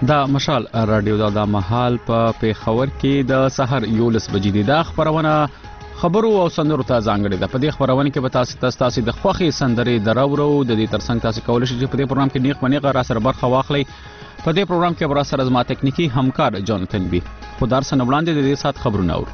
دا مشال رادیو دا مهال په پیښور کې د سحر 11 بجې دی. دا خبرونه خبرو او سندرو ته ځانګړې ده. په دې خبرونه کې به تاسو د خوخي سندرې دراورو د دې ترڅنګ تاسو کولای شئ چې په دې پروګرام کې نیغ منیغه را سره برخه واخلئ. په دې پروګرام کې برا سره زما تکنیکی همکار جانتن بي. خو درسنه وړاندې د دې سات خبرونه اورو.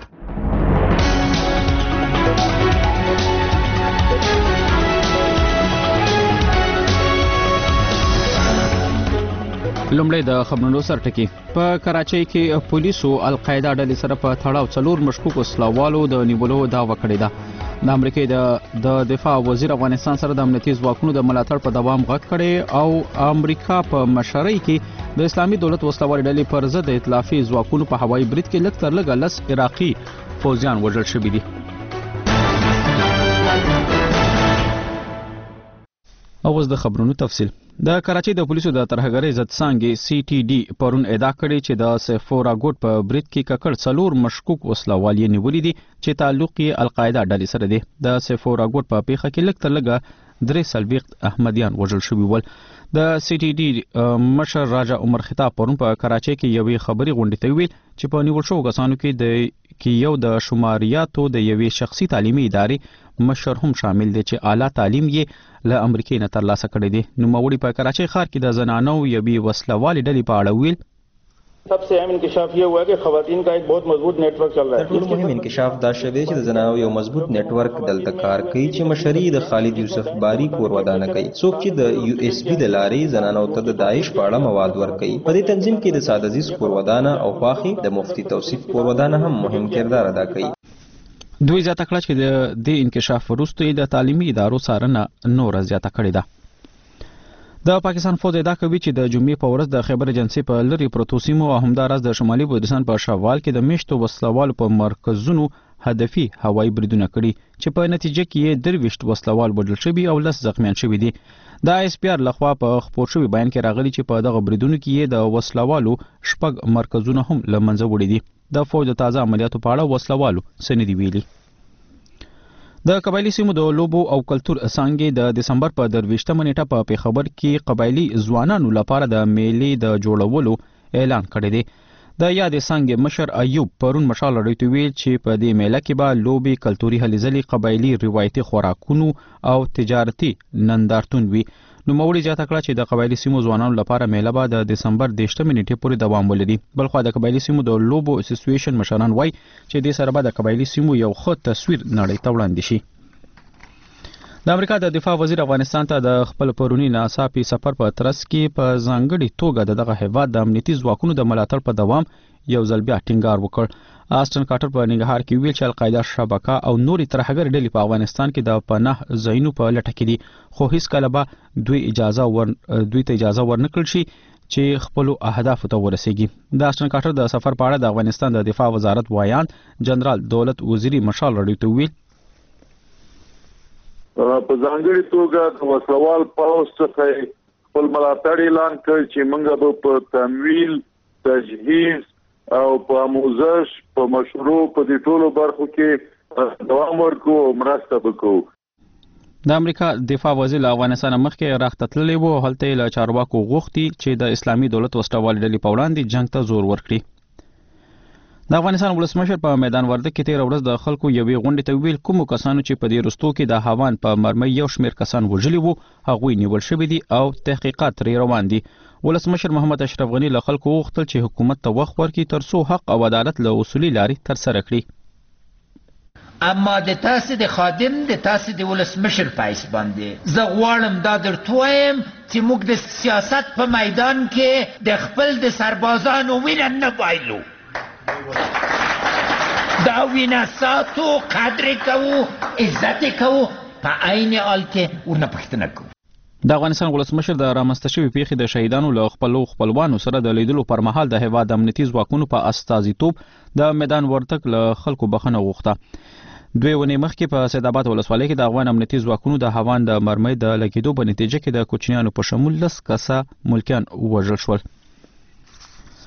لومړی د خبرونو سرټکی. په کراچۍ کې پولیسو القاعده ډلې سره په تړاو 4 مشکوک وسلوالو د نیولو دعوه کړې ده. د امریکای د دفاع وزیر افغانستان سره د امنیتي ځواکونو د ملاتړ په دوام غږ کړي او امریکا په مشرۍ کې د اسلامي دولت وسلوال ډلې پر ضد ائتلافي ځواکونو په هوایي برید کې لږ تر لږه 10 عراقي فوجیان وژل شوي دي. اوس د خبرونو تفصیل. د کراچۍ د پولیسو د ترهګرۍ ضد څانګې CTD پرون ادعا کړې چې د سفورا ګوټ په برید کې ککړ 4 مشکوک وسلوال یې نیولې دي چې تعلق یې القاعده ډلې سره دی. د سفورا ګوټ په پیښه کې لږ تر لږه 3 سلويخت احمدیان وژل شوي ول. د CTD مشر راجا عمر خطاب پرون په کراچۍ کې یوې خبري غونډې ته ویل چې په نیول شوو کسانو کې یو د شماریاتو د یوې شخصي تعلیمي ادارې مشر هم شامل دی چې اعلی تعلیم یې له امریکای نه ترلاسه کړی دی. نوموړي په کراچۍ ښار کې د زنانو یوې وسلوالې ډلې په اړه ویل सबसे अहम इंकशाफ ये हुआ कि खवातीन का एक बहुत मजबूत नेटवर्क चल रहा है. ټول مهم انکشاف دا شوی چې د زنانو یو مضبوط نیټورک دلته کار کوي چې مشري د خالد یوسف باری کور ودانه کوي. څوک چې د USB د لارې زنانو ته د داعش په اړه مواد ورکوي. په دې تنظیم کې د سعد عزیز کور ودانه او خواخي د مفتی توصیف کور ودانه هم مهم کردار ادا کوي. دوی زیاته کړه چې د انکشاف وروسته د تعلیمي ادارو څارنه نور زیاته کړې ده. د پاکستان فوج ادعا کوي چې د جمعې په ورځ د خیبر ایجنسي په لری پروتو سیمو او همدارس د شمالي بلوچستان په شوال کې د میشتو وسلوالو په مرکزونو هدفي هوایي بریدونه کړي چې په نتیجه کې 23 وسلوال وژل شوي او 10 زخمیان شوي دي. د ISPR لخوا په خپور شوی بیان کې راغلي چې په دغه بریدونو کې د وسلوالو 6 مرکزونه هم له منځه وړي دي. د فوج د تازه عملیاتو په اړه وسلوالو سندې ویلي. د قبایلی سیمو د لوبو او کلچر څانګې د دسمبر په 23 نیټه په پیښور کې قبایلی ځوانانو لپاره د میلې د جوړولو اعلان کړی دی. د یادې څانګې مشر ایوب پرون مشال راډیو ته ویل چې په دې میله کې به لوبي کلچري هلې ځلې قبایلی روایتي خوراکونو او تجارتي نندارتون وي. نوموړي زیاته کړه چې د قبایلی سیمو ځوانانو لپاره میله به د دسمبر 10 نیټې پورې دوام ولري. بلخو د قبایلی سیمو د لوبو اسوسییشن مشران وایي چې د سره به د قبایلی سیمو یو ښه تصویر نړۍ ته وړاندې شي. د امریکا د دفاع وزیر افغانستان ته د خپل پرونی ناڅاپي سفر په ترڅ کې په ځانګړي توګه دغه هیواد د امنیتي ځواکونو د ملاتړ په دوام یو ځل بیا ټینګار وکړ. آسټن کارټر په ننګرهار کې ویل چې القاعده شبکه او نوري ترهګر ډلې په افغانستان کې د پناه ځایونو په لټه کې دي خو هیڅ کله به دوی ته اجازه ورنکړل شي چې خپل اهداف ته ورسیږي. د آسټن کارټر د سفر په اړه د افغانستان د دفاع وزارت وایان جنرال دولت وزیری مشال راډیو ته ویل په ځانګړي توګه د وسلوال پوځ څخه خپل ملاتړ اعلان کړ چې موږ به په تمویل تجهیز او په آموزش په مشروع په دې ټولو برخو کې دوام ورکو او مرسته وکړو. د امریکا دفاع وزیر افغانستان مخکې راختتللی وو هلته له چارواکو غوښتي چې د اسلامي دولت وسلوال ډلې په وړاندې جنگ ته زور ورکړي. د افغانستان ولسمشر په میدان وردګ کې 13 ورځ د خلکو یوې غونډې ته ویل کوم کسانو چې په دې رستو کې د هاوان په مرمۍ یو شمېر کسان وژلي وو هغوی نیول شوي دي او تحقیقات ترې روان دي. ولسمشر محمد اشرف غنی له خلکو وغوښتل چې حکومت ته وخت ورکړي ترڅو حق او عدالت له اصولي لارې ترسره کړي. اما د تاسو د خادم د تاسو د ولسمشر پایس باندې زه غواړم دا درته وایم چې موږ د سیاست په میدان کې د خپل د سربازانو وینه نه بایلو. دا وینه ساتو قدر کوو عزت کوو په عین حال کې ورنه پوښتنه کوو. د افغانستان ولسمشر د رامنځته شوې پیښې د شهیدانو له خپلوانو سره د لیدلو پر مهال د هیواد امنیتي ځواکونو په استازیتوب د میدان وردګ له خلکو بخښنه وغوښته. 2 ونې مخکې په سیدآباد ولسوالۍ کې د افغان امنیتي ځواکونو د هاوان د مرمۍ د لګېدو په نتیجه کې د کوچنیانو په شمول 10 کسه ملکیان وژل شول.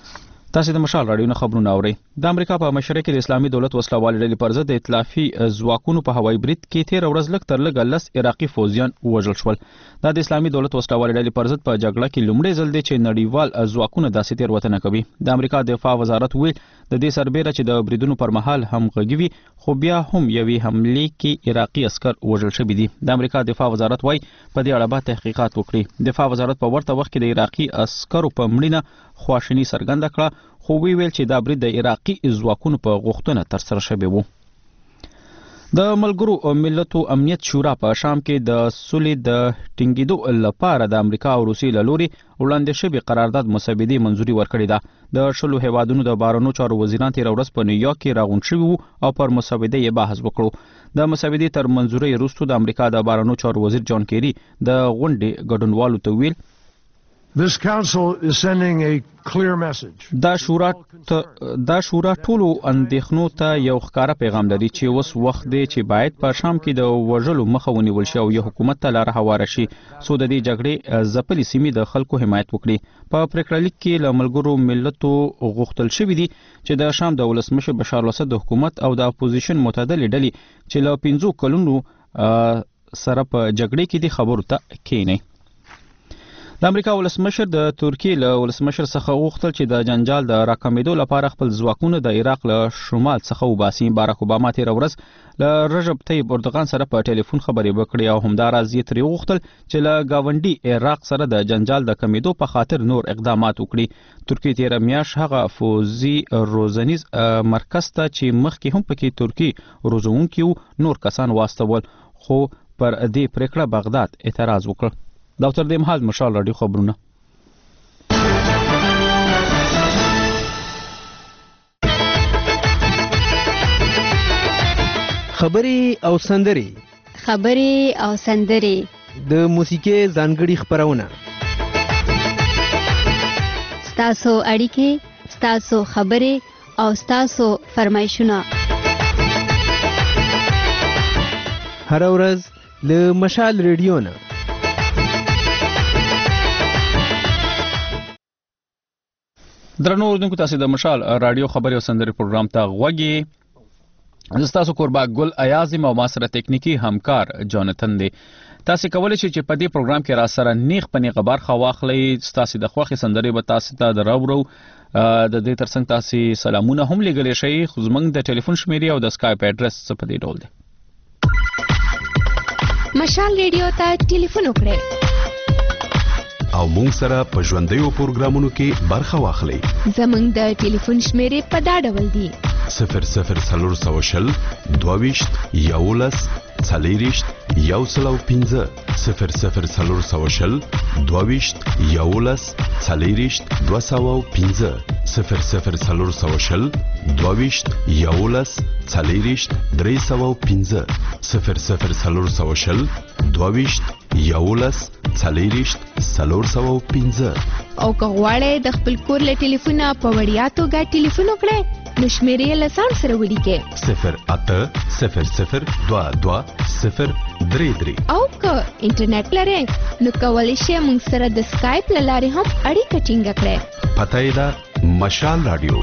تاسو د مشال رادیو نه خبرونه اورئ. د امریکا په مشرق کې د اسلامي دولت وسلوال ډلې پر ضد د ائتلافي ځواکونو په هوایي برید کې 13 ورځ لږ تر لږه 10 عراقي فوجیان وژل شول. دا د اسلامي دولت وسلوال ډلې پر ضد په جګړه کې لومړی ځل دی چې نړیوال ځواکونه داسې تېروتنه کوي. د امریکا دفاع وزارت ویل د دې سربېره چې د بریدونو پر مهال همغږي وي، خو بیا هم یوې حملې کې عراقي عسکر وژل شوي دي. د امریکا دفاع وزارت وايي په دې اړه به تحقیقات وکړي. دفاع وزارت په ورته وخت کې د عراقي عسکرو په مړینه خواشیني څرګنده کړه، خو ویل چې دا برید د عراقي ځواکونو په غوښتنه ترسره شوی و. د ملګرو ملتونو امنیت شورا په شام کې د سولې د ټینګېدو لپاره د امریکا او روسیې له لوري وړاندې شوی قرارداد مسودې منځوري ورکړې ده. د 10 هیوادونو د بهرنیو چارو وزیران 13 ورځ په نیویارک کې راغونډ شوي وو او پر مسودې یې بحث وکړو. د مسودې تر منځوري وروسته د امریکا د بهرنیو چارو وزیر جان کیری د غونډې ګډونوالو ته ویل This council is sending a clear message. دا شورا ټولو اندېښنو ته یو ښکاره پیغام لري چې اوس وخت دی چې باید په شام کې د وژلو مخه ونیول شي او یو حکومت ته لاره هواره شي څو د دې جګړې ځپلې سیمې د خلکو حمایت وکړي. په پریکړه لیک کې له ملګرو ملتونو غوښتل شوی دی چې د شام د ولسمشر بشار الاسد د حکومت او د اپوزیشن معتدلې ډلې چې له 15 کلونو سره په جګړې کې دي خبرو ته کېني. د امریکا ولسمشر د ترکیې له ولسمشر څخه غوښتل چې د جنجال د راکمېدو لپاره خپل ځواکونه د عراق له شمال څخه وباسي. باراک اوباما 13 ورځ له رجب طیب اردوغان سره په ټلیفون خبرې وکړې او همداراز یې ترې وغوښتل چې له ګاونډي عراق سره د جنجال د کمیدو په خاطر نور اقدامات وکړي. ترکیې 13 میاشت هغه فوزي روزنیز مرکز ته چې مخکې هم پکې ترکی روزونکي نور کسان واستول، خو پر دې پریکړه بغداد اعتراض وکړ. دا تر دې مهال مشال رادیو خبرونه. خبرې او سندرې د موسیقي ځانګړي خبرونه، ستاسو اړیکې، ستاسو خبرې او ستاسو فرمایشونه هر ورځ له مشال ریډیو نه. درنو اوردونکو، تاسو د مشال رادیو خبري او سندري پروګرام ته غوږی. زستاسو قربا ګل ایازم او ما سره تکنیکی همکار جانتن دی. تاسو کولای شئ چې په دې پروګرام کې را سره نیغ پنی خبر خو واخلئ. تاسو د خوخي سندري به تاسو ته دراوړو. د دې ترڅنګ تاسو سلامونه هم لګلې شئ. خو زمنګ د ټلیفون شمیرې او د اسکایپ اډرس څه په دې ډول دی. مشال ریډیو ته ټلیفون وکړئ او مونږ سره په ژوندیو پروګرامونو کې برخه واخلئ. زمونږ د ټلیفون شمیرې په دا ډول دي: 00420 22 11 40 105 00420 22 11 40 205 00420 22 11 40 305 00420 22 11 40 305. او که غواړئ د خپل کور له ټلیفونه په وړیا توګه ټلیفون وکړئ نو شمیرې له ځان سره ولیکئ 0800 22 033. او که انټرنیټ لرئ نو کولی شئ موږ سره د سکایپ له لارې هم اړیکه ټینګه کړئ. پته یې ده مشال رادیو.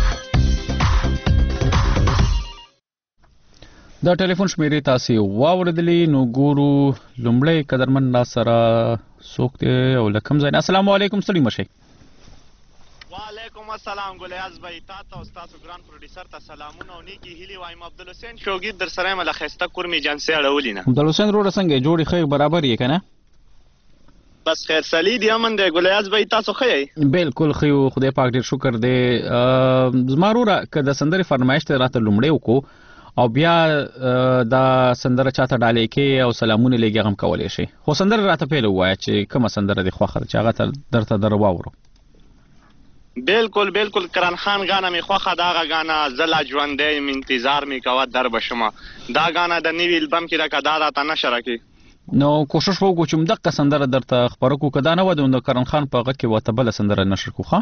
دا ټلیفون شمیرې تاسو واوردلې نو ګورو لومړی قدرمن را سره څوک دی او لکم زین. السلام علیکم ستړي مشه. وعلیکم السلام ګلیاز بھائی، تاسو او تاسو ګران پروډوسر ته سلامونه او نیکی هیلي وایم. عبدالحسین شوګی در سره مله خسته کورمي جنسي اړولینه. عبدالحسین روړ څنګه جوړی خیر برابر یې کنه؟ بس خیر سلید یمن دی ګلیاز بھائی، تاسو خی؟ بالکل خیو، خدای پاک ډیر شکر دی. زماروره که د سندري فرمایش ته راته لومړی وکړو او بیا دا سندره چاته ډالې کې او سلامونه لګي غم کولای شي. خو سندره راته پیل وایي چې کومه سندره دی خوخه چې هغه درته درواورو. بالکل بالکل کرن خان غانا می خوخه دا غانا زلا ژوندې انتظار می کوه در بشما. دا غانا د نیوی البم کې راکدا راته نشر کی. نو کوشش وکړو چې مدقه سندره درته خبرو کو کدا نه ود نو کرن خان په غږ کې وته بل سندره نشر کوخه.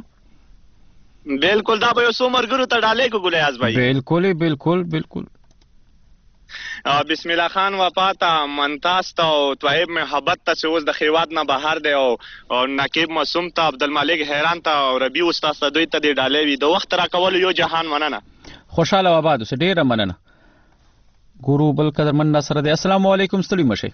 بالکل دا به یو څومره ګرو ته ډالې کو ګلیاز بھائی. بالکل بالکل بالکل. بسم الله خان وفاته منتاز ته او طیب محبت ته چې اوس د خیوات نه بهر دی او نقیب معصوم ته عبدالملک حیران ته او ربیع استاد ته دوی ته د ډالۍ وي د وخت راکولو یو جهان مننه. خوشاله و آباد اوسه، ډیره مننه. ګورو بل قدرمن ناصر دی. السلام علیکم، ستړي مشه.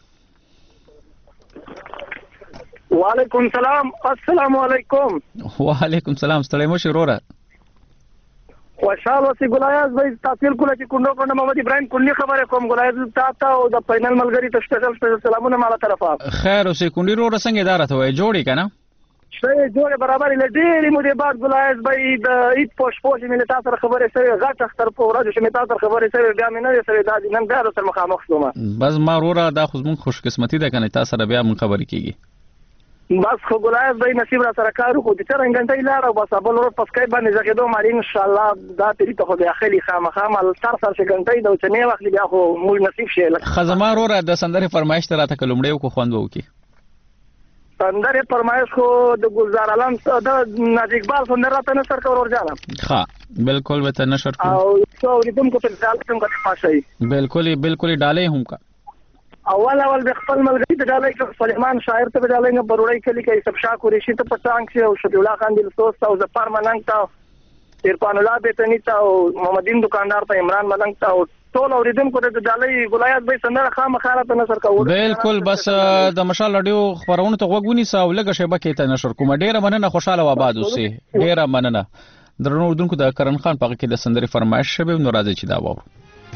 وعلیکم السلام. السلام علیکم. وعلیکم السلام، ستړي مشه وروره. خوشحال اوسئ ګلایاز بھائی، تاسو کله چې کونډو کونډه محمد ابراهیم کلی خبره کوم ګلایاز تاسو او د فینل ملګری ته سپیشل سلامونه مالا طرفه. خیر اوسئ کونډی وروره څنګه اداره ته وای جوړی کنه؟ شي جوړه برابر لډېری مو بعد ګلایاز بھائی د ایت پوش مې تاسو سره خبره سره غټ اختر په ورځ چې مې تاسو سره خبره سره بیا مې نه سره د نن بیا سره مخامخ شوم. بس ما وروره دا خو زموږ خوش قسمتي ده کنه تاسو سره بیا مون خبرې کیږي. بس خو ګلایاز بھائی نصیب را سره کارو خو د 4 غنټې لاره او بس بل ورځ پسکای باندې زګیدو مالي ان شاء الله دا تری ته خو د اخلي خامخا مال تر سره غنټې د چنه وخت بیا خو موږ نصیب شي. خزما وروره د سندره فرمایش ته راته کلمړیو کو خوند وکي. سندره فرمایش خو د ګلزار علم د ناز اقبال سندره راته نشر کور ورجاله. ها بالکل وته نشر کو او څو ریتم کو په ځال کوم کا پاشي. بالکل ډالې هم کا اول د خپل ملګری ته ډالۍ کوم، سلیمان شاعر ته ډالۍ کوم، بروړی کلی کې سب شاه قریشی ته پټانګ شي او شفیع الله خان دلسوز ته او ظفر ملنګ ته عرفان الله بیتنی ته او محمدین دکاندار ته عمران ملنګ ته او ټول اوریدونکو ته ډالۍ ګلایاز به سندره خامخاله ته نشر کوو. بالکل بس د مشال رادیو خبرونه ته وګونی ساو لګه شبکې ته نشر کوم. ډیره مننه، خوشاله و آباد اوسئ. ډیره مننه. درنو اوریدونکو د کرن خان په کې د سندره فرمایش شوه نو راځي چې دا وو.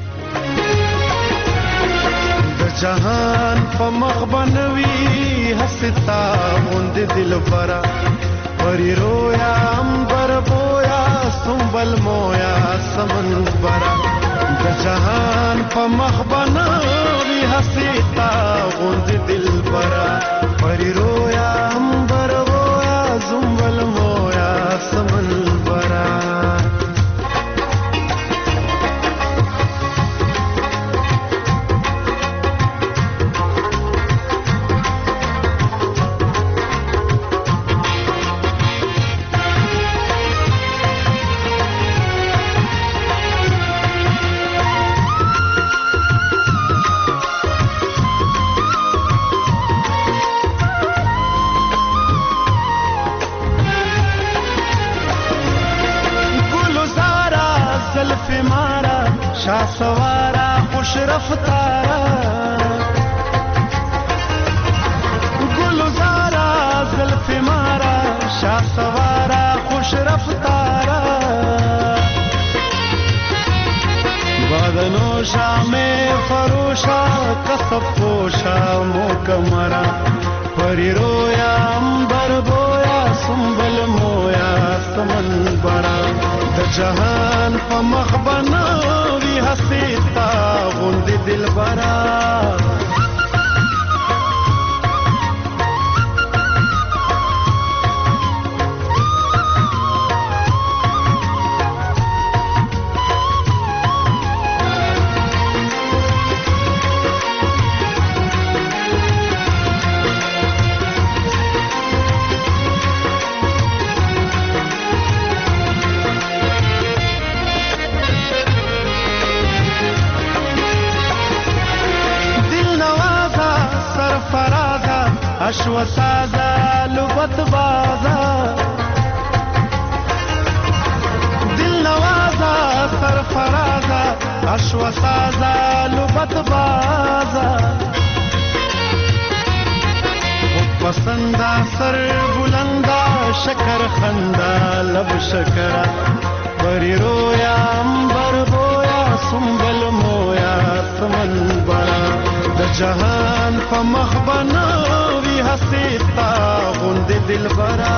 جهان په مخ بنوي حستا غوند دل برا پری رویا امبر بویا سنبل مویا سمن برا د جهان په مخ بنوي حستا غوند دل برا پری رویا امبر بویا سنبل مویا سمن برا شاه سوارا خوش رفتارا گلزارا زلف مارا شاه سوارا خوش رفتارا بدنو شام فروشا کسب پوشا موکمرا پری رویا امبر بویا سنبل مویا سمن برا د جهان په مخ بنوي حسیتا غوند دل برا اشو سازا لبت بازا دل نوازا سرفرازا اشو سازا لبت بازا خود پسندا سر بلندا شکر خندا لب شکرا بری رویا امبر بویا سنبل مویا سمن برا د جهان په مخ بنوي حسیتا غوند دل برا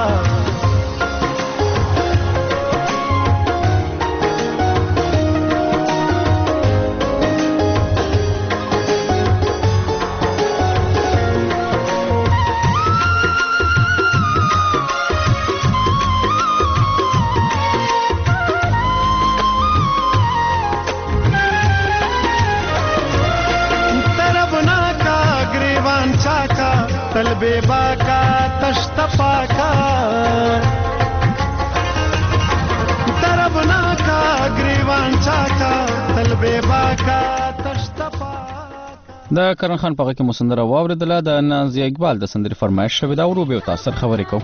तलबे बाका तश्त पाका तरबना का ग्रीवान चाका तलबे बाका د کرن خان په کې مسندره واوریدله د نازیه اقبال د سندري فرمایش شوی دا ورو به تاسو خبرې کوم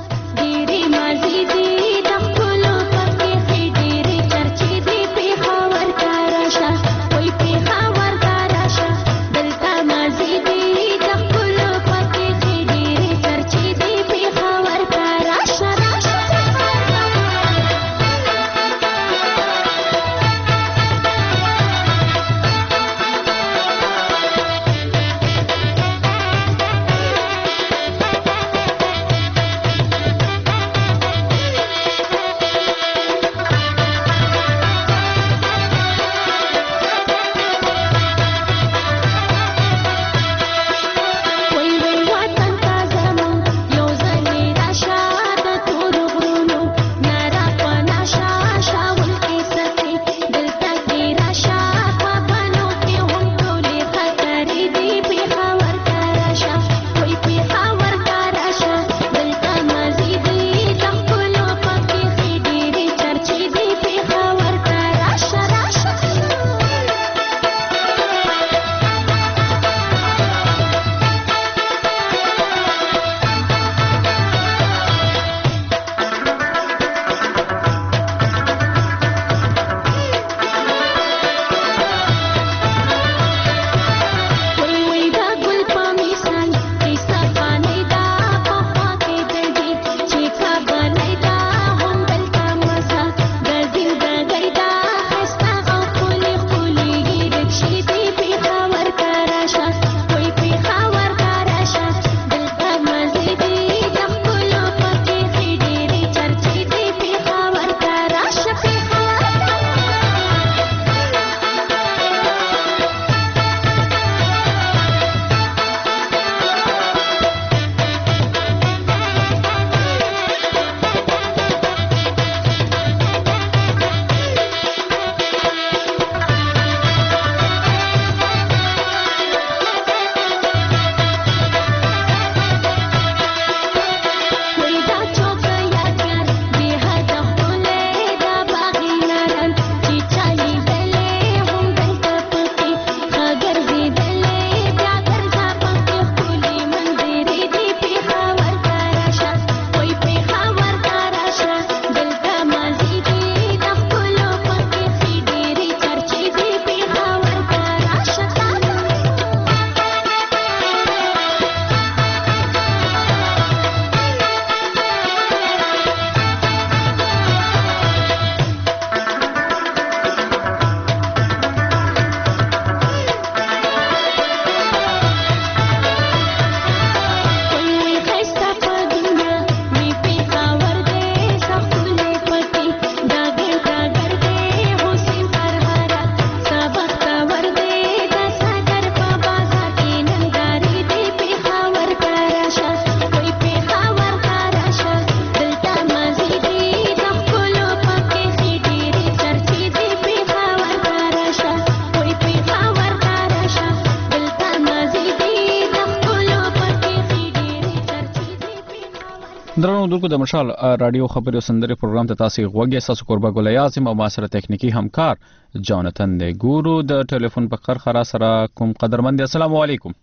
درنو دوکو د مشال رادیو خبري او سندري پروګرام ته تاسو غوږی تاسو قربا ګل اعظم او ما سره تکنیکی همکار جانتن دی ګورو د ټلیفون په خر سره کوم قدرمند السلام علیکم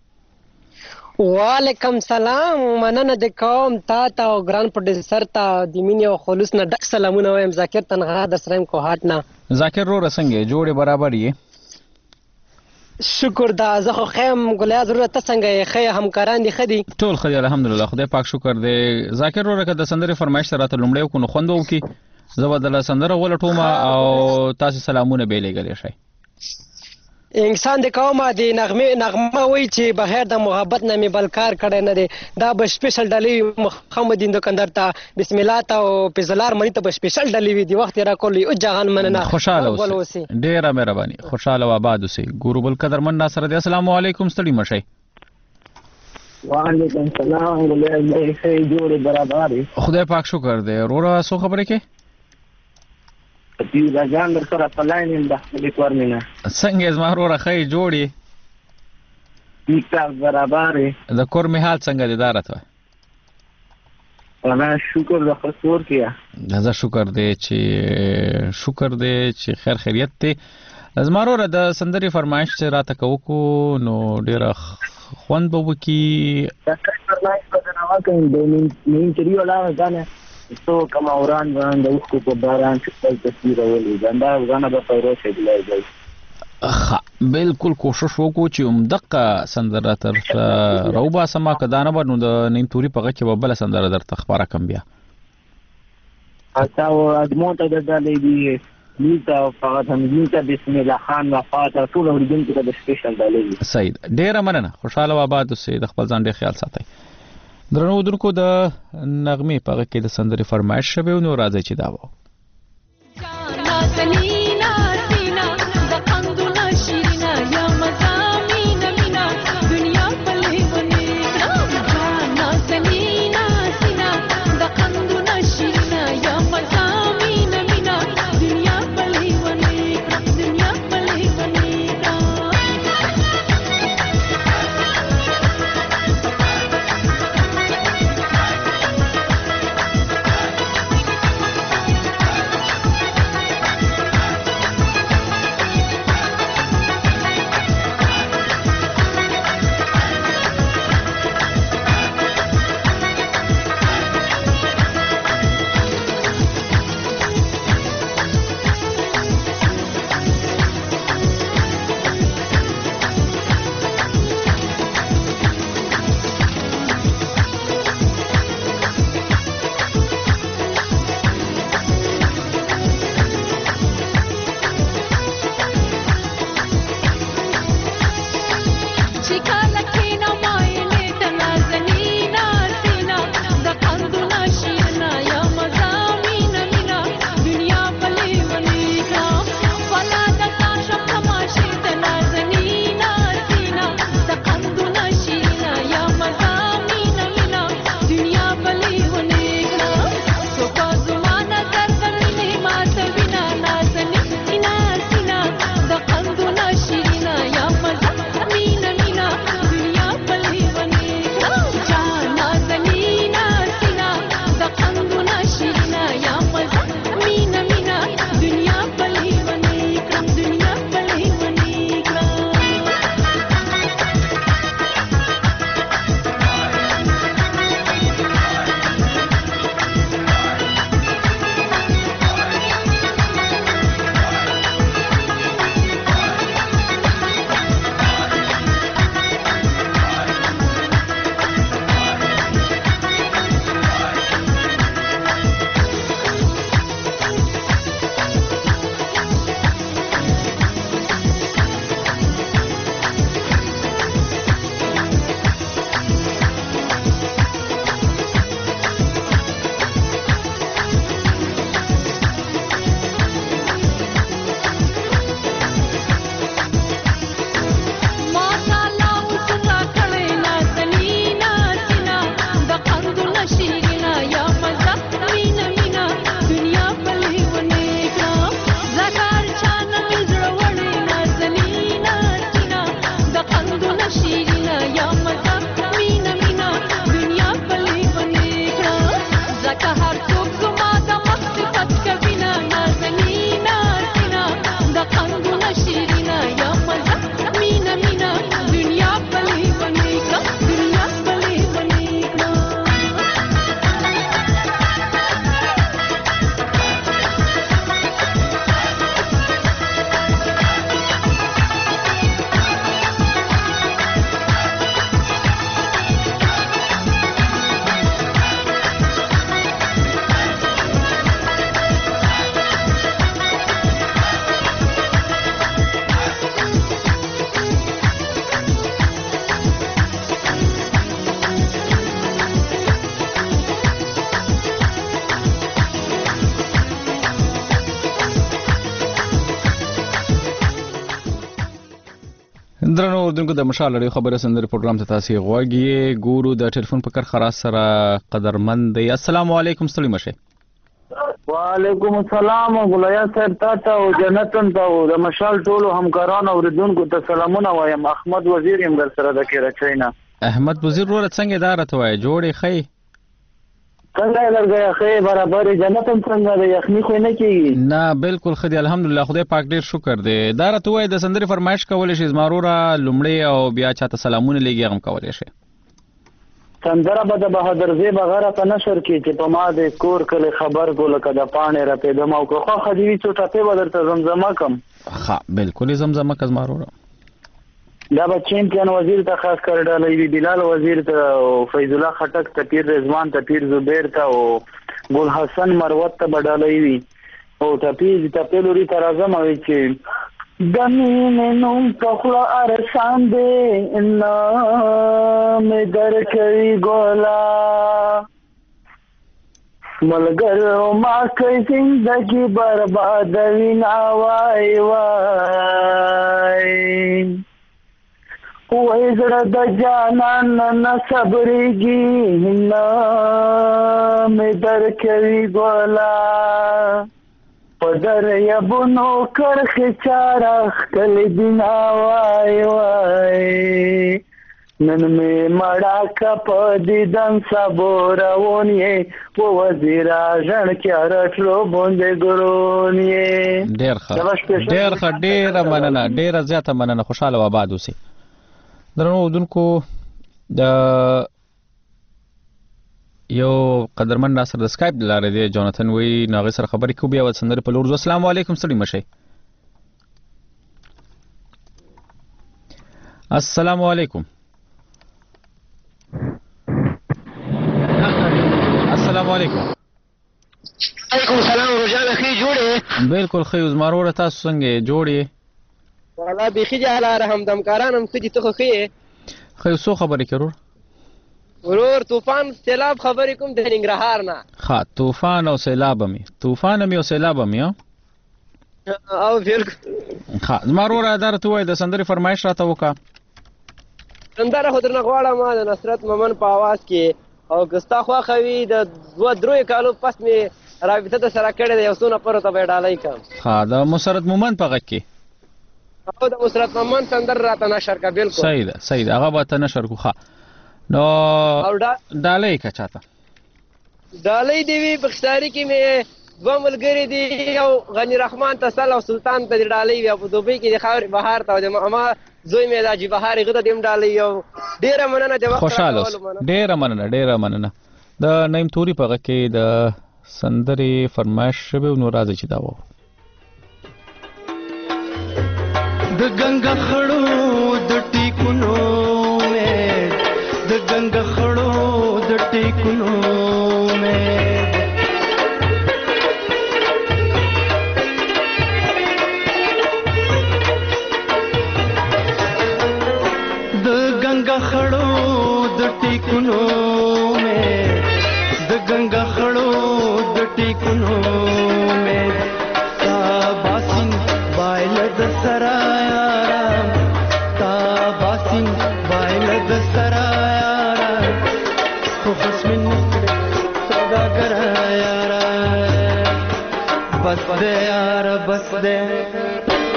وعلیکم سلام مننه د کوم تا او ګران پروډوسر ته د مینې او خلوص نه ډک سلامونه وایم ذاکر تنها د سرم کو هات نه ذاکر رو رسنګ جوړه برابر یې شکر دا زه خو خیم ګلیا ضرورت څنګه خې همکاران دي خدي ټول خدي الحمدلله خدای پاک شکر دی ذاکر رو رکه د سندري فرمایش سره ته لومړی کو نو خوندو کی زبدل سندره ولټوما او تاسو سلامونه به لګل شي انسان د کومه د نغمه وای چې بهر د محبت نامې بلکار کړي نه دي دا به سپیشل ډالۍ محمدین دکاندار ته بسم الله ته او پزلار منی ته سپیشل ډالۍ وی دی وخت را کولې او جهان مننه خوشاله اوسئ ډیره مهرباني خوشاله و آباد اوسئ ګورو بل قدرمن سره دی السلام علیکم ستړي مشي وعلیکم السلام ولې خې جوړ برابر خدای پاک شکر دی رورا سو خبره کې دی راځان در سره په لاین د خپل ورمنه څنګه زما رورا خې جوړي نیکه برابر د کور می حال څنګه دي دارته انا شکر د خسور کیا دا شکر دی چې خیر خیریت ته زمارو را د سندري فرمایش چې راته کوکو نو ډیره خوند به وکي فرمایش به نه وکړم د مين چې ولا غانه تو کوم اوران د اوسکو په باران کې خپل تصویر ولې دا غانه به پیروش دی بالکل کوشش وکړو چې دغه سندره تر روبا سما کدانه ورنو د نیم توري په غږ کې بل سندره در تخبره کم بیا تاسو ادمو ته د دې دی نیتا فقط هم نیتا بسم الله خان وفات ټول اوریدونکو ته د سپیشل دالې صحیح ډیره مننه خوشاله و آباد اوسئ د خپل ځان ډیر خیال ساتئ درنو درکو د نغمه په غږ کې د سندري فرمایش شوه نو راځي چې دا و درنو اردوونکو د مشال لري خبره سندري پروګرام ته تاسو غوږی ګورو د ټلیفون په کار خلاص سره قدرمند دی. السلام علیکم ستړي مشه. وعلیکم السلام غلیا صاحب ته او جنتن ته د مشال ټولو همکارانو اوریدونکو ته سلامونه وایم. احمد وزیر يم در سره د کېره چینا. احمد وزیر ور څنګه اداره ته وای جوړې خې څنګه لرګي خې برابر جنت هم څنګه د یخني خو نه کیږي نه بالکل خدای الحمدلله خدای پاک ډیر شکر دی دا راته وای د سندري فرمایش کولای شي زمارورا لمړی او بیا چاته سلامونه لګي هم کولای شي سندره به د بهادر زیب غره په نشر کې چې په ما د کور کله خبر ګول کده پانه را پیدا مو خو خدیوی چوټه په بدرته زمزمه کم ها بالکل زمزمه کز مارورا دا به چیمپیون وزیر ته خاص کر ډالې بلال وزیر ته فیض الله خټک ته پیر رضوان ته پیر زبیر ته او ګل حسن مروت ته بدالې وی او ته پیر ته پیلوري ته راځم وی چې دمینه نوم په خلا ارسان دې ان مې درکې ګولا ملګرو ما کې زندگی برباد وینا وای وای وای زړه د جانان نه صبرېږي نه مې درکوي ګولا په دریابونو کرښې چاره ښکلې دینا وای وای نن مې مړه که په دیدن سبو روان یې و وزیرا ژړ کې رټلو بوندې ګرون یې ډېر ښه ډېره مننه ډېره زیاته مننه خوشحاله و آباد اوسئ درنو اودونکو د یو قدرمن ناصر د سکایپ د لارې دی جوناتن وی ناغه سره خبرې کوي او سندره په لور السلام علیکم ستړي مشي السلام علیکم السلام علیکم علیکم السلام روزانه خې جوړې بالکل خې زمارو تاسو څنګه جوړې والله بيخي جاله رحم دمکاران هم خدي ته خې خې سو خبرې کړو ورور طوفان سیلاب خبرې کوم د ننګرهار نه ها طوفان او سیلاب می او سیلاب می او بالکل ها زمارو را درته وای د سندري فرمایش راته وکا سندره خو درنه غواړم ما د نصرت مومن په आवाज کې او ګستا خو خوي د 2-3 کالو پس می رابطه د سره کړې د یو څونه پر ته ډالای کم ها د مسرت مومن په غږ کې او د مسرت مومن سندر راته نشر کا بالکل صحیح هغه به ته نشر کو ها نو ډالای کا چاته ډالای دی وی بخشاري کې مې دوه ملګری دي او غنی رحمان تسل او سلطان ته ډالای وی په دوبۍ کې د خاور بهار ته د ما زوی مې د بهار غته دیم ډالای او ډیره مننه د وخت خوشاله ډیره مننه د نیم توري په غږ کې د سندري فرمایش شوه نو راځي چې دا و د گنگا خړو د ټیکونو مې د گنگا خړو د ټیکونو مې د گنگا خړو د ټیکونو مې د گنگا خړو د ټیکونو مې تا باسین بایل د سرایارا تا باسین بایل د سرایارا خو خصمن سودا ګرایارا بس دې یار بس دې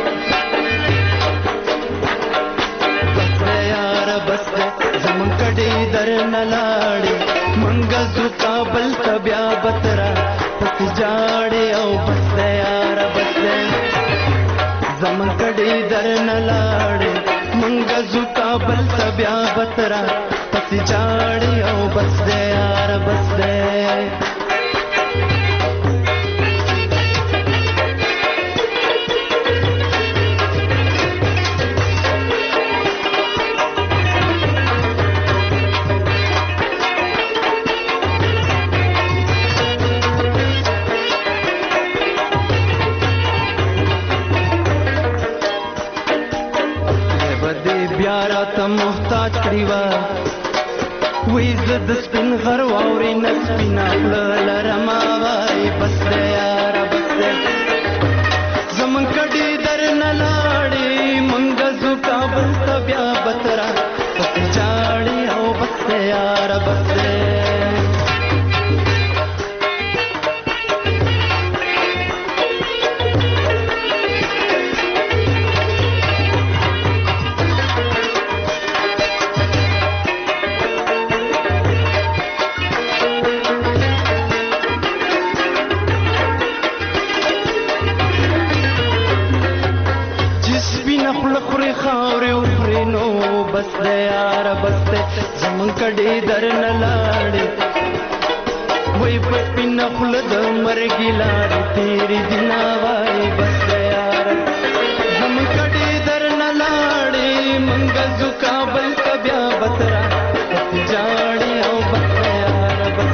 بس دې زمون کډې در نه لاړې منګه زو کابل ته بیا بترا پس جاړې او بس دې یار بس دې زمون کډې در نه لاړې منګه زو کابل ته بیا بترا پس جاړې او بس دې یار بس دې محتاج کړیوا وې زد سپین غر واوري نسپینا لرما وای بس دې یار بس دې زمون کډي در نه لاړې منګ زو کابل ته بیا بترا پس چاړي او بس دې یار بس دې بس دے یار بس دے زمون کډې در نه لاړې وای پټین خلد مرګی لاړې تیری دینا وای بس دے یار زمون کډې در نه لاړې منګ زو کابل ته بیا بترا جاړې او بس دے یار بس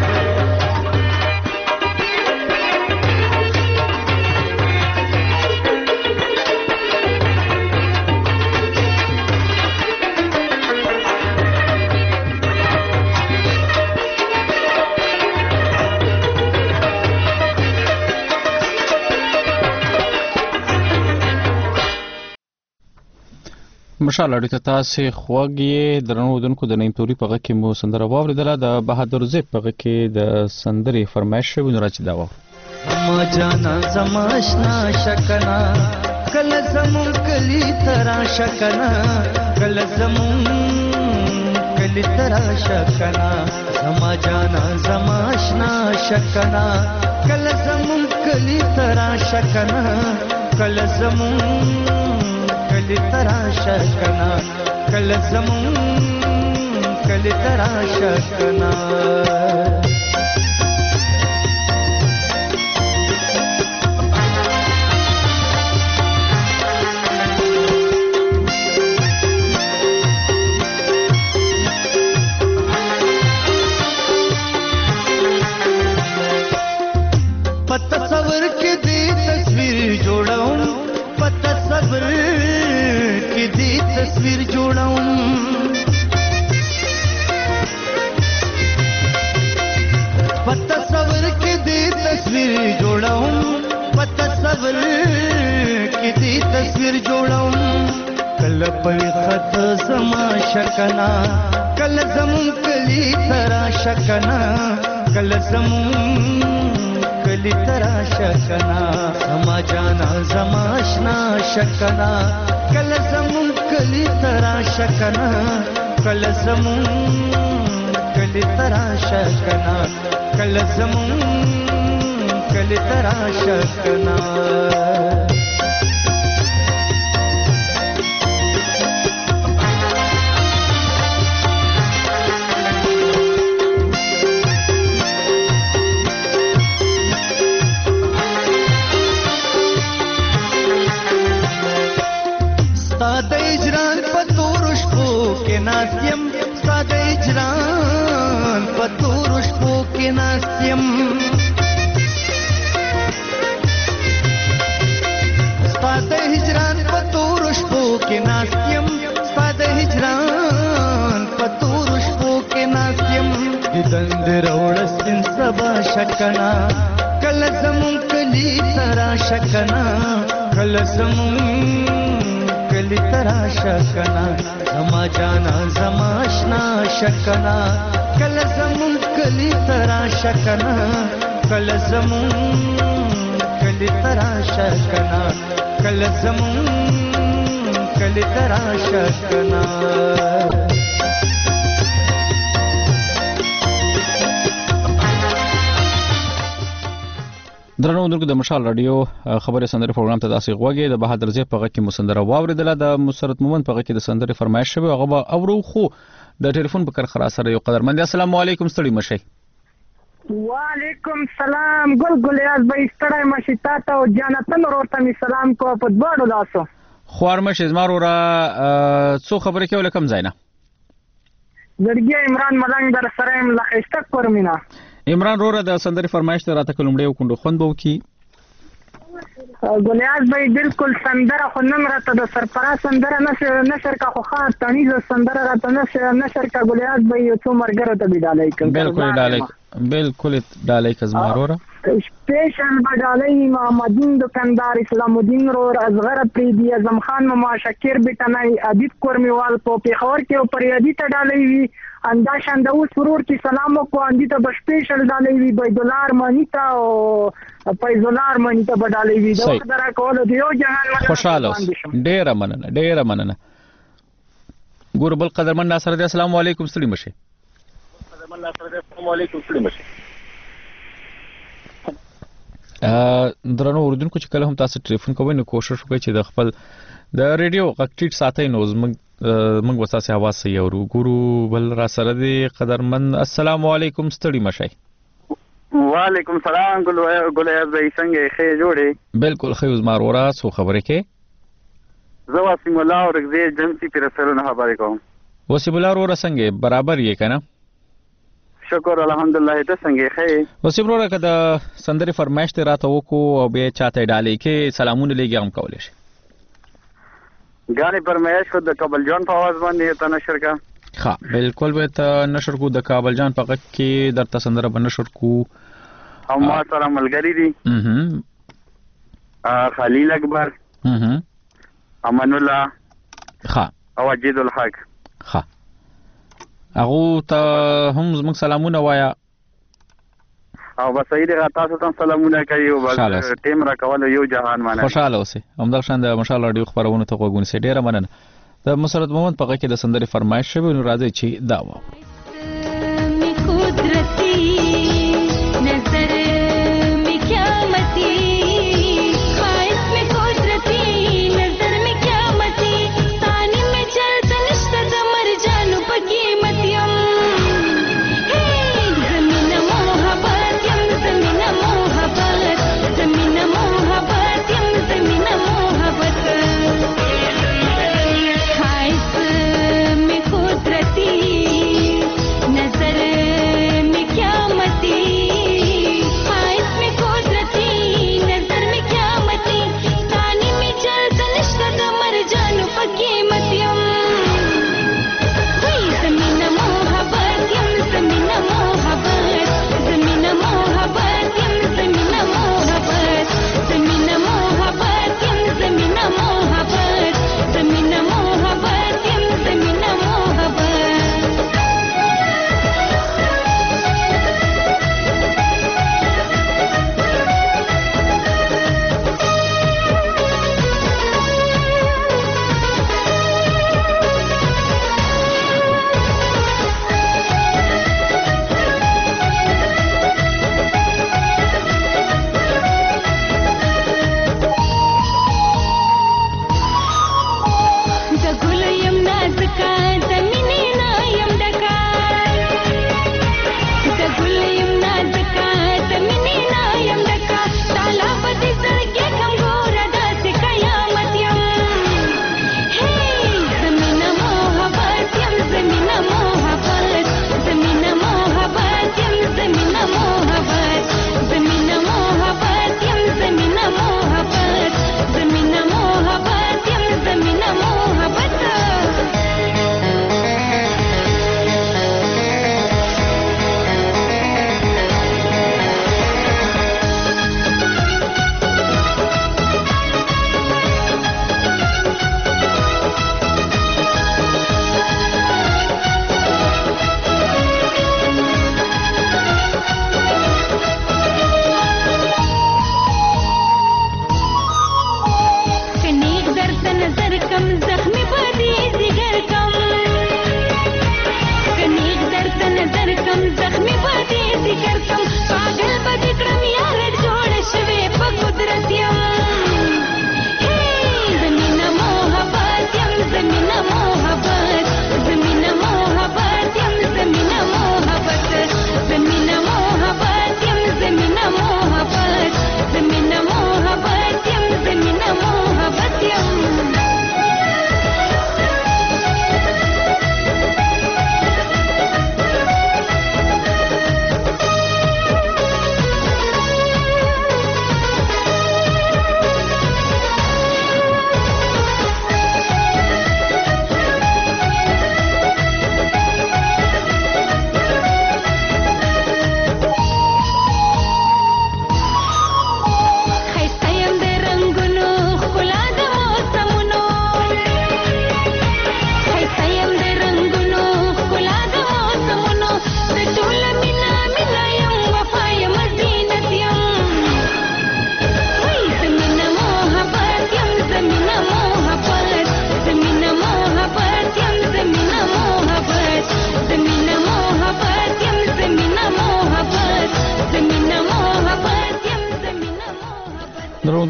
مشال اړیکه ته تاسو خوږی درنو دونکو د نیم توري په غکه مو سندره واوریدله د بهادر زیب په غکه د سندري فرمایش شوی راځي دا و ما جانا زماشنا شکنا کل زمون کلی ترا شکنا کل زمون کلی ترا شکنا ما جانا زماشنا شکنا کل زمون کلی ترا شکنا کل زمون کلی ترا شکنا کل زمون کلی ترا شکنا تصور کې دې تصویر جوړاوم پته صبر کې دې تصویر جوړاوم پته صبر کې دې تصویر جوړاوم پته صبر کې دې تصویر جوړاوم کله په خط زما شکنا کله زمون کلی ترا شکنا کله زمون کلی ترا شکنا زما جانا زماشنا شکنا کل زمون کلی ترا شکنا کل زمون کلی ترا شکنا کل زمون کلی ترا شکنا ناسیم ساده اجران پتور شپو کې ناسیم ساده هجران پتور شپو کې ناسیم ساده هجران پتور شپو کې ناسیم دند روړستین سبا شکنا کله زمون کلی ترا شکنا کله زمون کلی ترا شکنا زما جانا زماشنا شکنا کل زمون کلی ترا شکنا کل زمون کلی ترا شکنا کل زمون کلی ترا شکنا درنو دغه د مشال رادیو خبري سندره پروګرام ته داسې غوږی د بهادر زیب په غکه مسندره واوریدله د مسرت مومن په غکه د سندره فرمایش شوی هغه اورو خو د ټلیفون په کر خلاص سره یو قدرمند السلام علیکم ستړي مشي وعلیکم سلام ګل یاز به ستړي مشي تاسو او جنتن ورته می سلام کو په دوړو لاسو خوار مشي زمارو را څو خبرې کې ولکم زینا زړګي عمران ملنګ در سره ملخصت پرمینا عمران روره د سندري فرمایش ته راته کلمړې وکړو خوند بو کی ګلیاز به بالکل سندره خو نن راته د سرپرست سندره نشر کا خو خاص تانیز سندره راته نشر کا ګلیاز به یو څو مرګره ته بدالای کوم بالکل ډالای کزماروره سپیشل بدالای محمدین دکاندار اسلام الدین رو اصغر پریدی اعظم خان مما شکر بیٹنای ادیب کورمیوال کو پیښور کې او پریادی ته ډالای وی انداشان د اوس ورور کی سلام کو اندی ته سپیشل ډالای وی $2 مانیتا او $5 مانیتا بدالای وی دا درا کول دیو جهان خوشاله ډیر مننه ګور بل قدرمن ناصر دی السلام علیکم ستړي مشه درنو اوردونکو چې کله هم تاسو ټلیفون کوئ نو کوشش وکړئ چې د خپل د ریډیو غږ ټیټ ساتئ نو زموږ موږ وساسه आवाज سي اورو ګورو بل را سره دی قدرمن. السلام علیکم ستړي مشي. وعلیکم السلام ګل زئی څنګه ښه جوړې؟ بالکل ښه زما ورا سو خبره کې زه واسم الله ورغزي جنسي پر سره خبرې کوم. واسم الله ورا څنګه برابر یې کنه؟ شکر الحمدلله. ته څنګه ښه؟ واسم ورا کده سندري فرمایش ته راته وکړو او به چاته ډالې کې سلامونه لګي هم کولې شي. غانې فرمایش خو د کابل جان په आवाज باندې ته نشر کا. ها بالکل به ته نشر کو د کابل جان په غږ کې درته سندره بنشر کو او ما سره ملګری دي خلیل اکبر امان الله ها او اجید الحق. ها هغه ته هم زموږ سلامونه وایا او بسید تاسو ته سلامونه کوي او بس ټیم را کول یو جهان مانه. خوشاله اوسئ. همدا شان د ماشاءالله ډیو خبرونه ته وګورئ سي ډیره مننه. د مسرت محمد په غږ کې د سندري فرمایش شوی نو راځي چې دا و قدرتی نظر می قیامتی خواهش می قدرتی نظر می قیامتی ثانی می چلت نشته د مرجانو په قیمتیم زمین محبت یم زمین محبت زمین محبت یم زمین محبت خواهش می قدرتی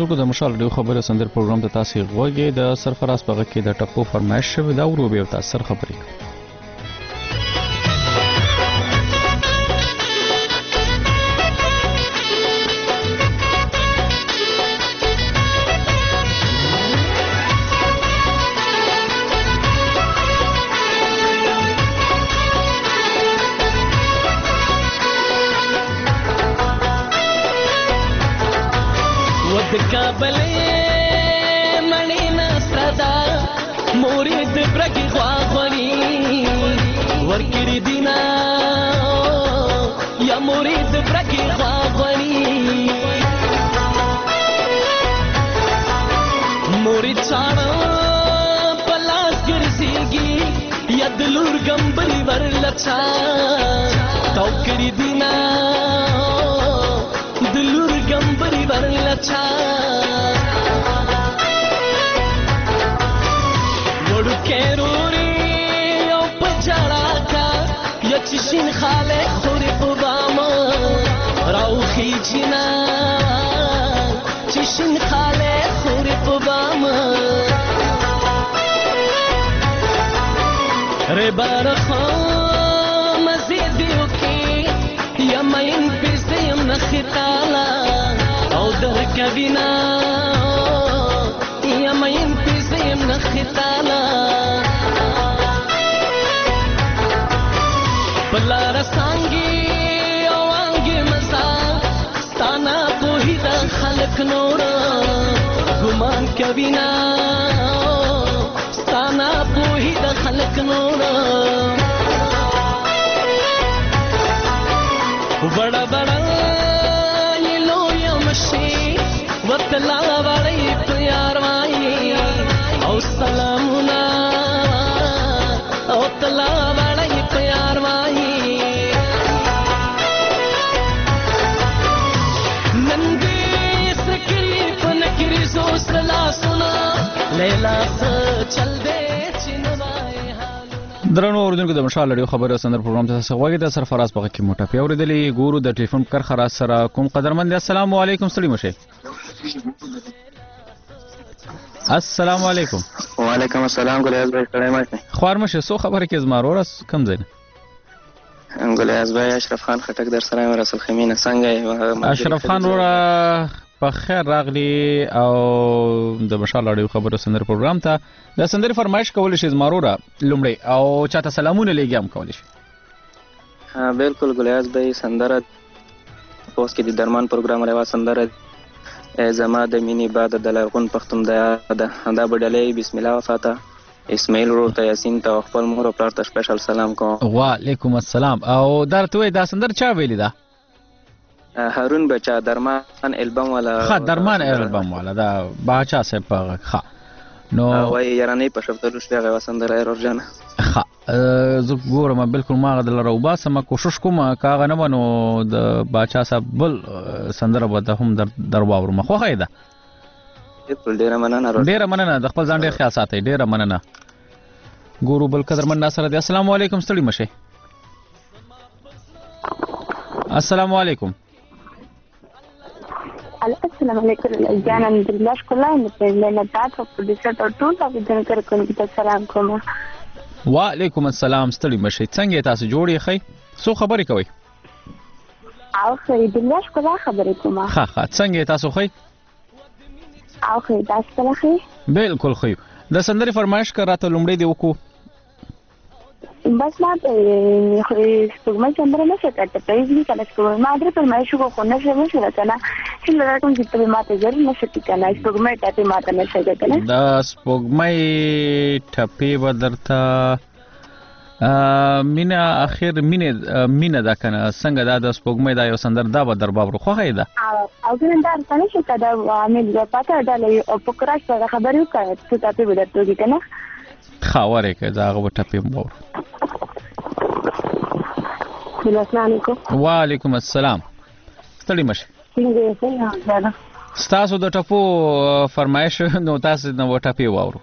اوریدونکو د مشال ډیو خبره سندر پروګرام ته تاسو غوږی د سرفراز په غږ کې د ټپو فرمایش شوی دا ورو به تاسو سره خبرې چشین خاله خوری پباما راوخی چینا چشین خاله خوری پباما ری بارخو مزیدیو کی یمین پیستیم نخیطالا او در کبینا یمین پیستیم نخیطالا بلار سانگی اوانگی مزا ستانا پوہی دا خلق نورا گمان کبینا ستانا پوہی دا خلق نورا بڑا بڑا نیلو یمشی وطلا بڑی پیار وائی او سلامونا او تلا بڑی پیار وائی درنو اوریدونکو د مشال لړیو خبره سندر پروګرام ته تاسو غوږی د سرفراز په کې موټه پیوریدلې ګورو د ټلیفون کر خراس سره کوم قدرمند السلام علیکم ستړي مشه السلام علیکم وعلیکم السلام ګلیاز بھائی ستړي مشه خوار مشه سو خبره کې زما ورس کم زین ګلیاز بھائی اشرف خان خټک در سره رسول خمینه څنګه اشرف خان ورا په خیر راغلی او د مشال اړیو خبرو سندر پروګرام ته د سندر فرمایش کول شي زمارورا لومړی او چاته سلامونه لګیام کول شي ها بالکل ګلیاز بھائی سندره اوس کې د درمان پروګرام روا سندره زما د مینی بعد د لغون پختم د دا بدلې بسم الله وفاته اسماعیل ورته یاسین ته خپل مور او پلار ته سپیشل سلام کوم وعلیکم السلام او درته دا سندر چا ویلی دا هارون بچا درمان البم والا خا درمان البم والا دا باچا سے په خا نو وای یارانه په شفتلو شته غوا سندره ورجن خا زه ګورم بالکل ما غدل روبا سم کوشش کوم کاغه نه ونو د باچا صاحب بل سندره بده هم درواور مخه خیدا ډیره مننه د خپل ځان ډیر خیال ساتي ډیره مننه ګورو بل قدر من ناصر دی السلام علیکم ستړي مشه السلام علیکم السلام علیکم جانا دلش کولای نه تاسو په دې څه ټول تاسو د کار کوم ته سلام کوم وعلیکم السلام ستړي مشه څنګه تاسو جوړی خی سو خبرې کوي او خې دلش کولای خبرې کوم ها څنګه تاسو خی او خې تاسو خی بالکل خی د سندري فرمایش کراته لومړی دی وکړو بس ما سپوږمۍ سندره نه شته ته پیږي کله سپوږمۍ ما درې فرمایش کو نه شوه شو راځنه چې لږه کوم چې ته ماته ضرور نشته کنه سپوږمۍ ته ماته نه شته کنه دا سپوږمۍ ټپې بدرته مینا اخر مینا دا کنه څنګه دا د سپوږمۍ دا یو سندر دا به درباب خو خیدا او ګرندار څنګه شته دا عامل پاته ډالې او پکراش سره خبرې وکړه ته ته بدرته کنه خاوره کې دا غو ټپې مور السلام علیکم وعلیکم السلام ستړي مشه څنګه تاسو د ټپو فرمایش نو تاسو نو ټپې واورو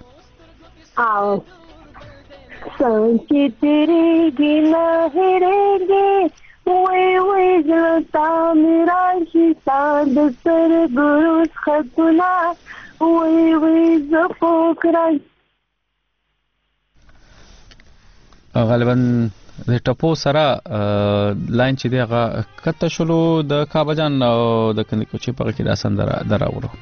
आओ सांचे तेरे गिला हेरेंगे وای زړه میرا شي ساد سر ګروس خطونه وای ز پوکرای غالبا د ټپو سره لاین چې دی هغه کته شلو د کعبه جان او د کندي کوچي په کې دا سندره دراوړو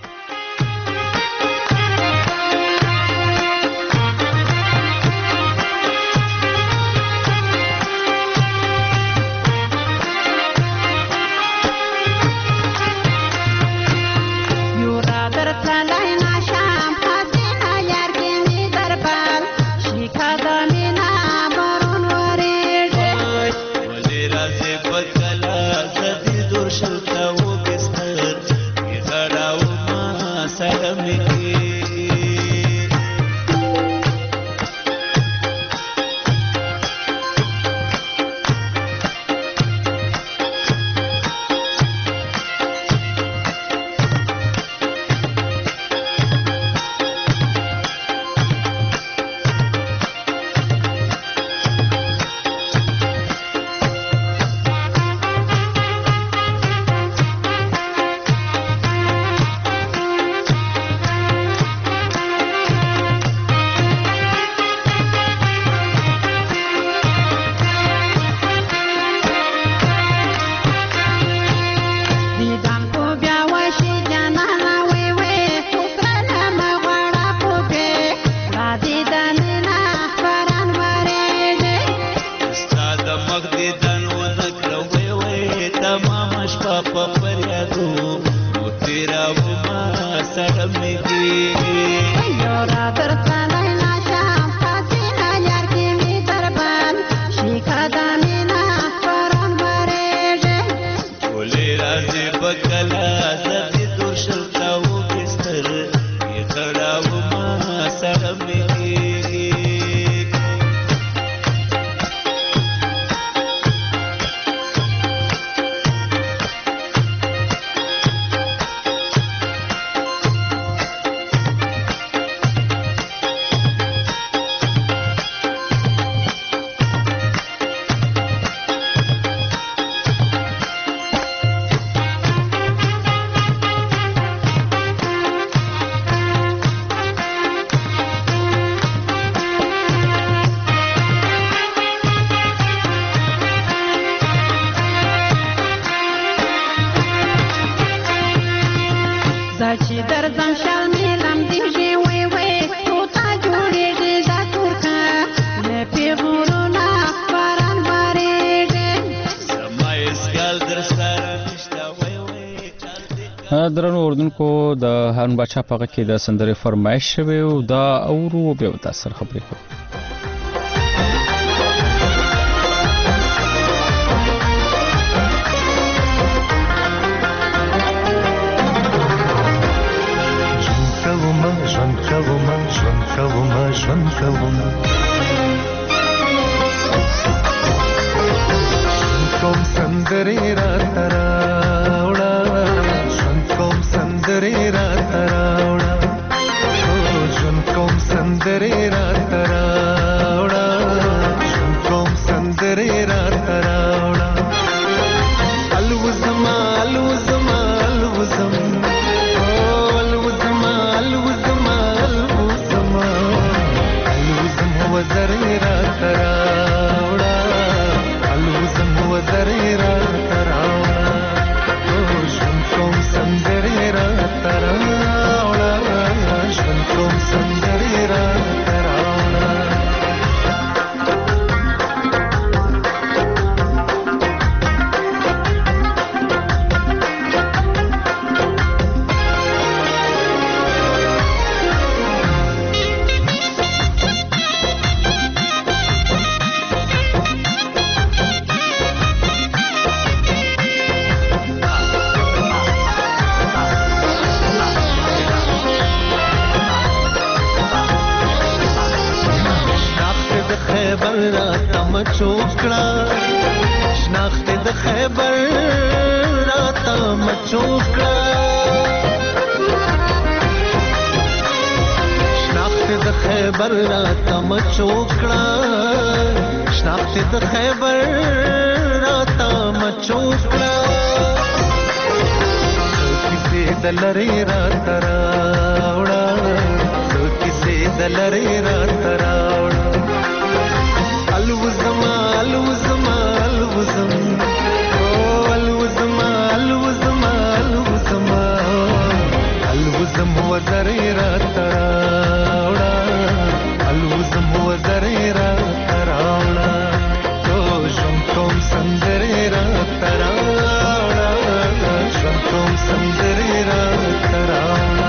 درنو اردوونکو د هارون باچا په غږ کې د سندرې فرمایش شوی او دا اورو بیا تاسو سره خبرې کوو خیبر راته مچوکړه شناخت د خیبر راته مچوکړه کیسې د لری راته راوړه کیسې د لری راته راوړه الوزما الوزما الوزم الوزما الوزما الوزما الوزم وزرې راته راوړه الوزم وزرې راته راوړه ژوند کوم سندرې راته راوړه ژوند کوم سندرې راته راوړه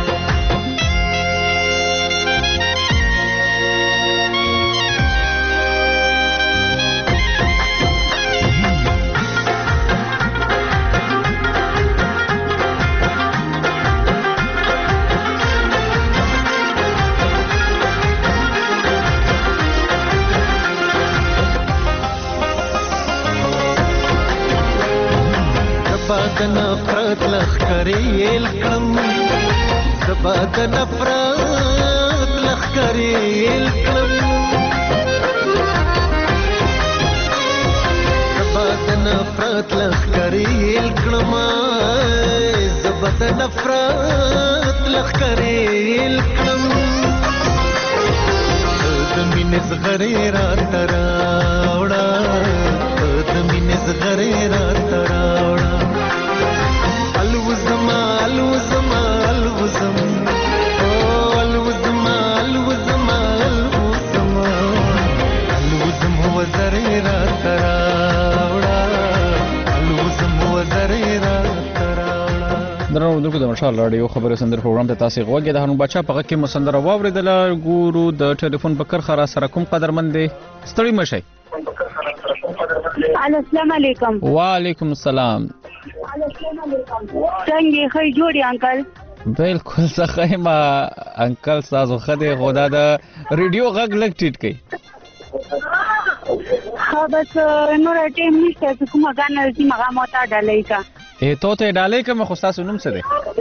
د نفرت لخکرې کړم زبا د نفرت لخکرې کړم زبا د نفرت لخکرې کړم زبا د نفرت لخکرې کړم د مینې زغرې راته راوړه د مینې زغرې راته راوړه الوزما الوزما الوزم الوزما الوزما الوزما الوزم وزرې راته راوړه الوزم وزرې راته راوړه. درنو دغه د مشال رادیو خبري سندر پروګرام ته تاسو غوږی د هنو بچا په کې مسندر واوریدل ګورو د ټلیفون په کرخه را سره کوم قدرمن دی ستړي مشي. السلام علیکم. وعلیکم السلام. څنګه خې جوړی انکل؟ بالکل څخه ما انکل تاسو خدای خدا د ریډیو غږ لګ ټیټ کړي. ها بس نور ټیم نشته چې کومه غانه چې مغه موتا ډالای کا. ته ډالای کوم خو تاسو نوم څه دی؟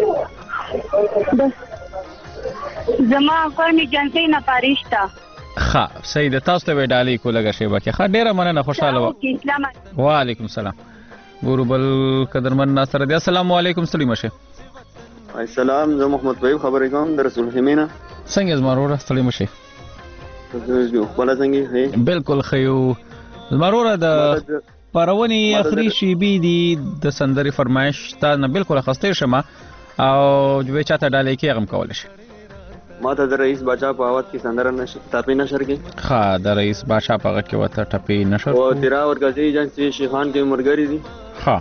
بس زما کومې جنسي نه پارښتا. ها صحیح ده تاسو ته ډالای کو لګا شی باکه ها ډیره مننه خوشاله و. وعلیکم السلام. ګورو بل قدرمن ناصر دی. السلام علیکم سلیم شه. السلام زه محمد طيب خبرې کوم د رسول خمینا. څنګه زموږه سلیم شه؟ خپل څنګه؟ بالکل خيو زموږه د پرونی اخري شی بي دي د سندري فرمایش تا نه بالکل خسته شمه او جو چاته ډالې کې غم کول شي. ما ته د رئیس باچا په आवाज کې سندره نشه ټاپي نشر کې. ها د رئیس باچا په کې وته ټاپي نشر او تیرا ورګزي جنسي شیخان کې مرګري دي. ها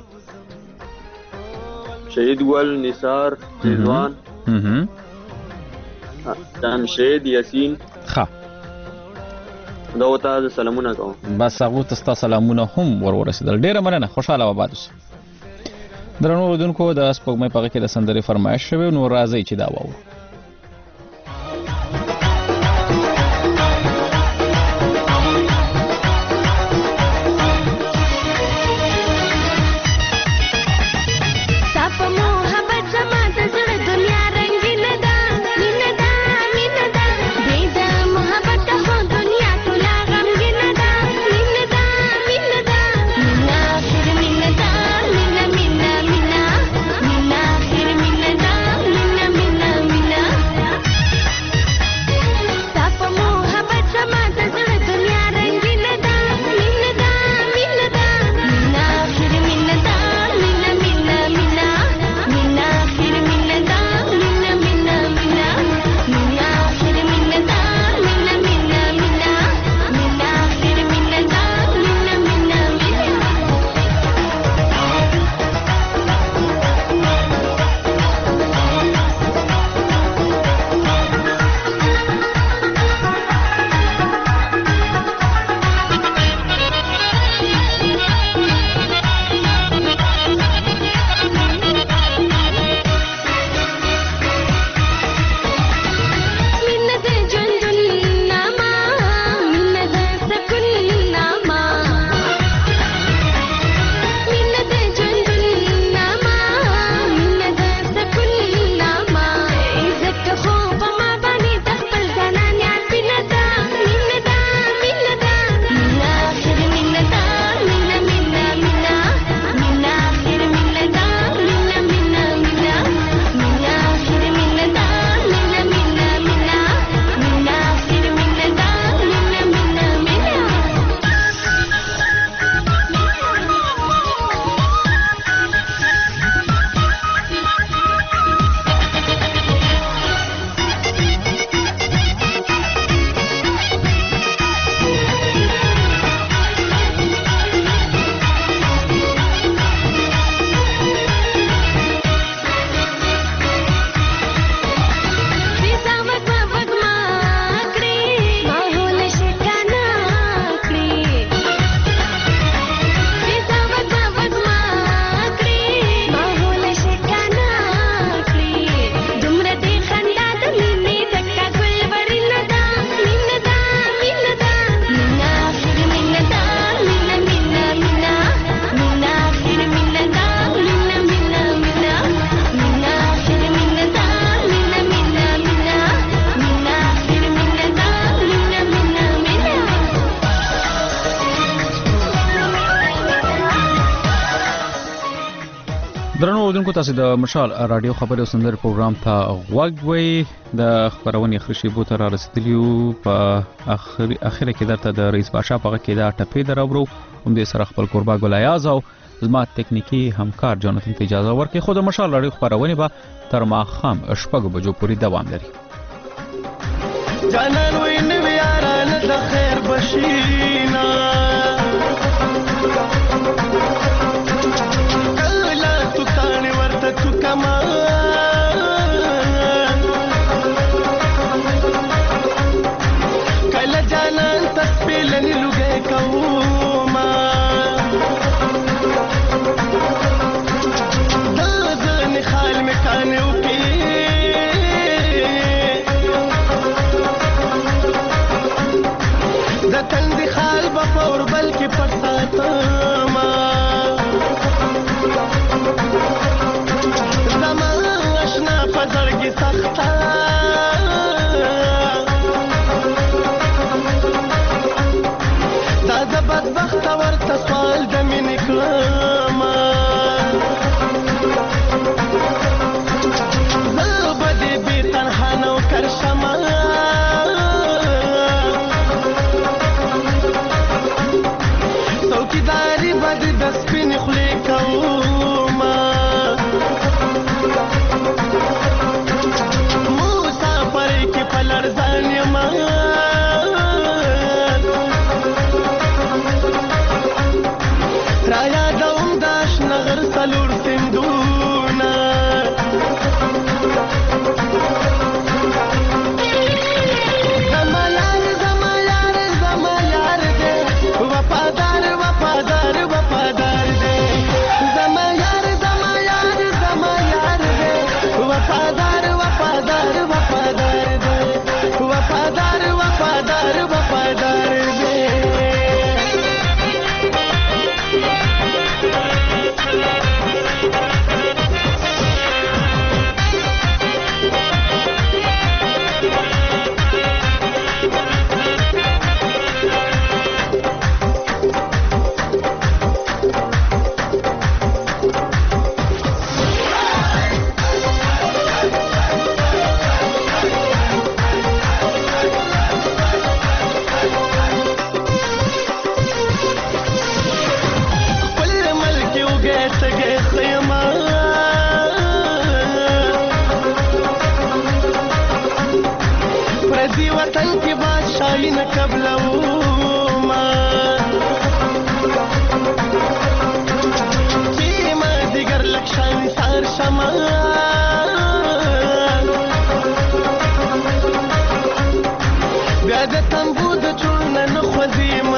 شهید ول نثار رضوان جمشید یاسین. ها دا وته سلامونه کوم. بس هغه ته سلامونه هم ورسېدل. ډیره مننه خوشاله و بادوس. درنو ودونکو د سپوږمۍ په کې د سندري فرمایش شوی نو راځي چې دا وو. Mina درنو اوریدونکو تاسو د مشال رادیو خبري او سندري پروګرام ته غوږ وئ. د خبرونې اخر شیبو ته را رسیدلیو. په اخر کې درته د رئیس باشا په کې دا ټپې دراوړو. هم دې سره خپل قربا ګل ایاز او زما تکنیکی همکار جانتن ته اجازه ورکړي. خو د مشال رادیو خبرونه به تر ماښام 6 بجو پورې دوام لري. جانان وین یاران د خیر بشینا کلا تو کانی ورته تو کما کلا جانان تسبیلنی لګه کوما دزن خال مکانو کې تندی خال بفور بلکی پرساتما زمان اشنا پزرگی سختا دادا بدبخت ورطا سوال دمی نکلاما زبدی بی تنحانو کرشما څوکیداری بد د سپین خلی کوما مسافر کې پلرځان یما را یادوم داش نغر سلور سندونه بیا د تنبو د چون نه خوځي